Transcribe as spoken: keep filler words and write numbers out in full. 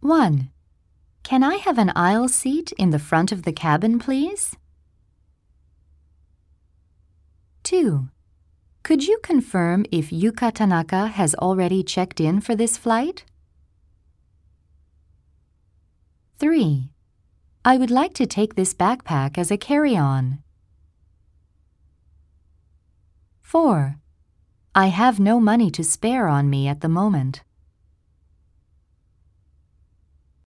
one. Can I have an aisle seat in the front of the cabin, please? two. Could you confirm if Yuka Tanaka has already checked in for this flight? three. I would like to take this backpack as a carry-on. four. I have no money to spare on me at the moment.